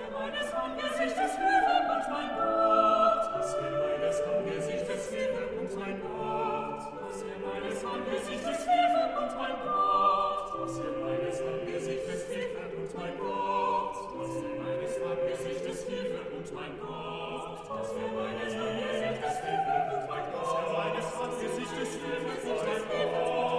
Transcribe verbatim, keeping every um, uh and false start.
meines Angesichtes Hilfe und mein Gott. Das Heer meines Angesichtes Hilfe und mein Gott. Das Heer meines Angesichtes Hilfe und mein Gott. Das Heer meines Angesichtes Hilfe und mein Gott. Das Heer meines Angesichtes Hilfe und mein Gott. Das Heer meines Angesichtes Hilfe und mein Gott. Das Heer meines Angesichtes Hilfe und mein Gott.